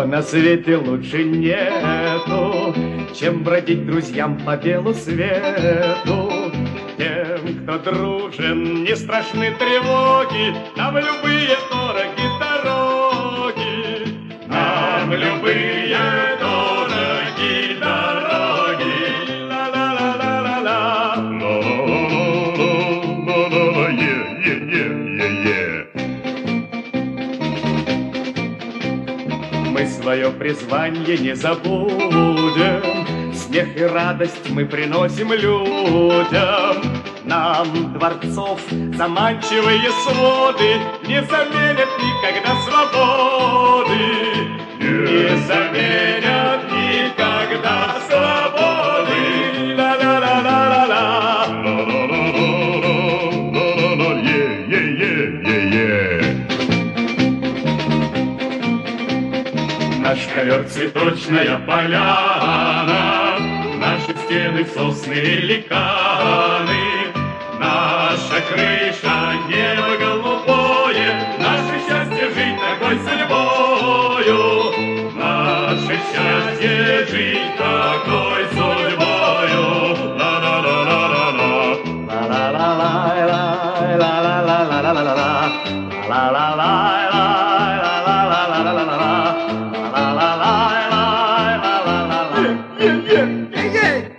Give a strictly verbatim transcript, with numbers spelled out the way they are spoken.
на свете лучше нету, чем бродить друзьям по белу свету. Тем, кто дружен, не страшны тревоги, нам любые дороги дороги, нам любые дороги дороги. Ла-ла-ла-ла-ла-ла, ла-ла-ла-ла-ла-ла, е-е-е-е-е. Мы свое призвание не забудем, смех и радость мы приносим людям. Нам дворцов заманчивые своды не заменят никогда свободы, не заменят никогда свободы. Ла-ла-ла-ла-ла-ла, ла-ла-ла-ла-ла-ла-ла, е-е-е-е-е. Наш ковер цветочная поляна, наши стены сосны великаны, наша крыша небо голубое, наше счастье жить такой судьбою, наше счастье жить такой судьбою. Ла-ла-ла-ла-ла-ла, ла-ла-ла-ла-ла-ла-ла-ла-ла-ла-ла, ла-ла-ла-ла-ла-ла-ла-ла-ла-ла-ла. Yeah, yeah, yeah, yeah.